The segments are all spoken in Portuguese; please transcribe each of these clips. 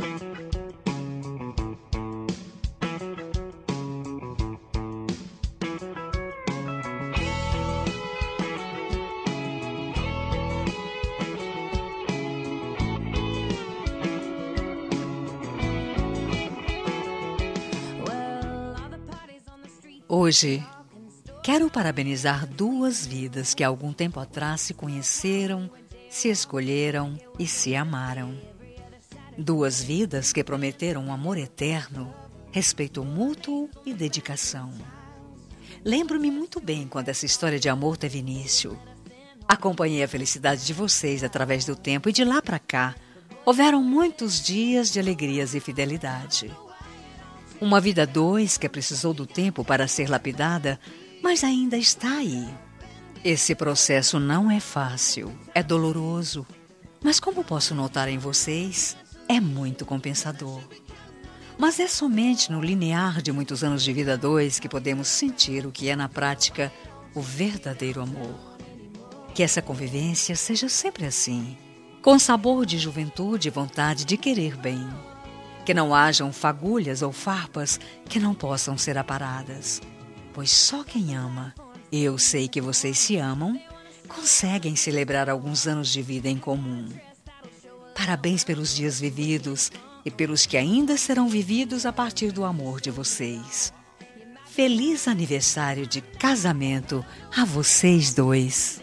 Hoje, quero parabenizar duas vidas que há algum tempo atrás se conheceram, se escolheram e se amaram. Duas vidas que prometeram um amor eterno, respeito mútuo e dedicação. Lembro-me muito bem quando essa história de amor teve início. Acompanhei a felicidade de vocês através do tempo e de lá para cá, houveram muitos dias de alegrias e fidelidade. Uma vida a dois que precisou do tempo para ser lapidada, mas ainda está aí. Esse processo não é fácil, é doloroso, mas como posso notar em vocês, é muito compensador. Mas é somente no linear de muitos anos de vida a dois que podemos sentir o que é na prática o verdadeiro amor. Que essa convivência seja sempre assim, com sabor de juventude e vontade de querer bem. Que não hajam fagulhas ou farpas que não possam ser aparadas. Pois só quem ama, eu sei que vocês se amam, conseguem celebrar alguns anos de vida em comum. Parabéns pelos dias vividos e pelos que ainda serão vividos a partir do amor de vocês. Feliz aniversário de casamento a vocês dois.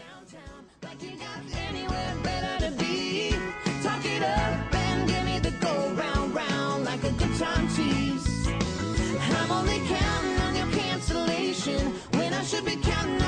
I'm only counting on your cancellation when I should be counting